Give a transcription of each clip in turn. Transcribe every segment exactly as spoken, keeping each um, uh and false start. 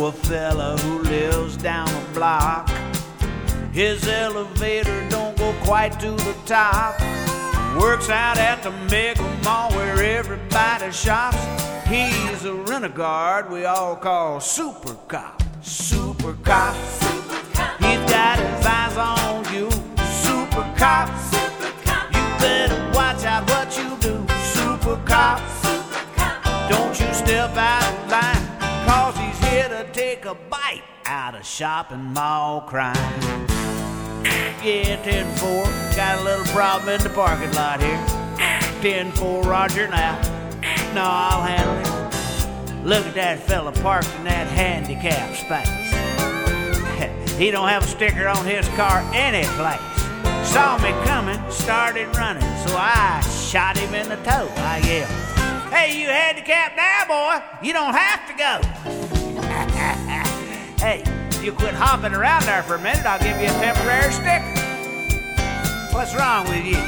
know a fella who lives down a block. His elevator don't go quite to the top. Works out at the mega mall where everybody shops. He's a renegade we all call Super Cop. Super Cop. Super Cop. He's got his eyes on you. Super Cop. Super Cop. You better watch out what you do. Super Cop. Super Cop. Don't you step out of line, cause he's here to take a bite out of shopping mall crime. Yeah, ten four, got a little problem in the parking lot here. ten four, Roger now. No, I'll handle it. Look at that fella parked in that handicap space. He don't have a sticker on his car any place. Saw me coming, started running, so I shot him in the toe. I yelled, "Hey, you handicapped now, boy, you don't have to go." Hey, if you quit hopping around there for a minute, I'll give you a temporary sticker. What's wrong with you?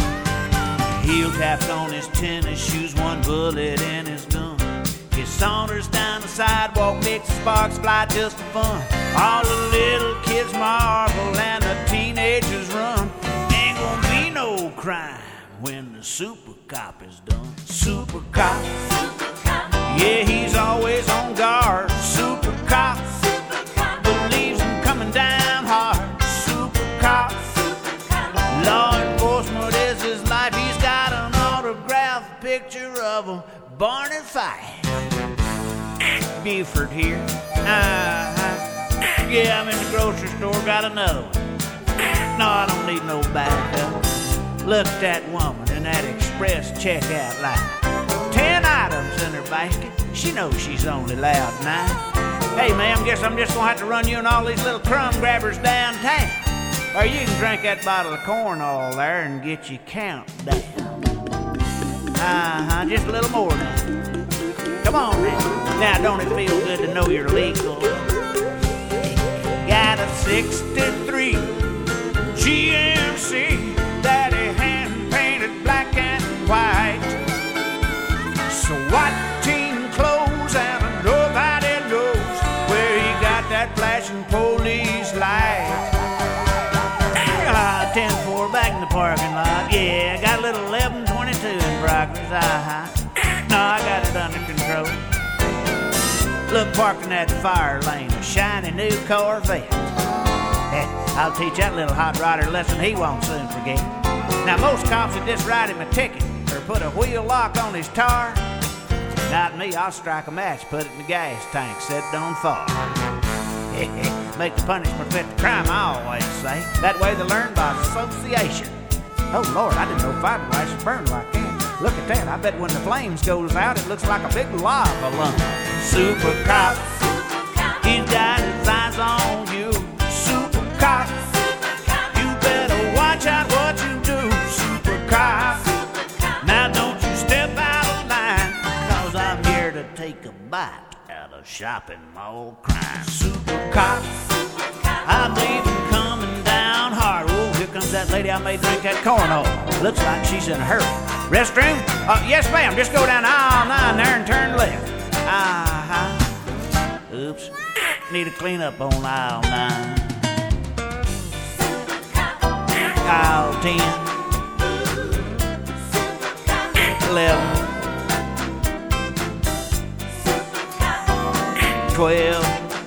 Heel taps on his tennis shoes, one bullet in his gun. He saunters down the sidewalk, makes the sparks fly just for fun. All the little kids marvel and the teenagers run. Ain't gonna be no crime when the Super Cop is done. Super Cop. Super Cop. Yeah, he's always on guard. Super Cop. Super Cop. Believes in coming down hard. Super Cop. Super Cop. Law enforcement is his life. He's got an autographed picture of him, Barney Fife. Buford here. Uh-huh. Yeah, I'm in the grocery store, got another one. No, I don't need no backup. Look at that woman in that express checkout line. Ten items in her basket. She knows she's only allowed nine. Hey, ma'am, guess I'm just gonna have to run you and all these little crumb grabbers downtown. Or you can drink that bottle of corn oil there and get your count down. Uh-huh, just a little more now. Come on now. Now, don't it feel good to know you're legal? Got a sixty-three G M C that he hand-painted black and white. SWAT team clothes and nobody knows where he got that flashing police light. Ah, ten four back in the parking lot. Yeah, got a little eleven twenty-two in progress. Uh-huh. No, I got it under control. Look, parked in that fire lane, a shiny new Corvette. Hey, I'll teach that little hot rodder a lesson he won't soon forget. Now, most cops would just write him a ticket or put a wheel lock on his tar. Not me, I'll strike a match, put it in the gas tank, set it on fire. Make the punishment fit the crime, I always say. That way they learn by association. Oh, Lord, I didn't know fiberglass burned like that. Look at that, I bet when the flames goes out, it looks like a big lava lump. Super Cop, Super Cop. he's got his eyes on you. Super Cop, Super Cop. you better watch out what you do. Super Cop, Super Cop. now don't you step out of line, cause I'm here to take a bite out of shopping mall crime. Super Cop, Super Cop. I believe in coming down hard. Oh, here comes that lady I made drink that corn oil. Looks like she's in a hurry. Restroom? Uh, yes, ma'am. Just go down aisle nine there and turn left. Uh-huh. Oops. Need a cleanup on aisle nine. Super Cop. Aisle ten. Super Cop. eleven. Super Cop. twelve.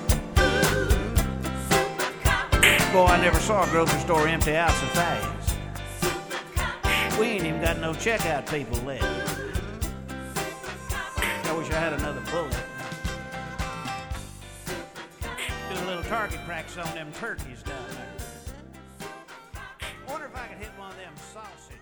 Super Cop. Boy, I never saw a grocery store empty out so fast. Super Cop. We ain't even got no checkout people left. I wish I had another bullet. Do a little target practice on them turkeys down there. Wonder if I could hit one of them sausage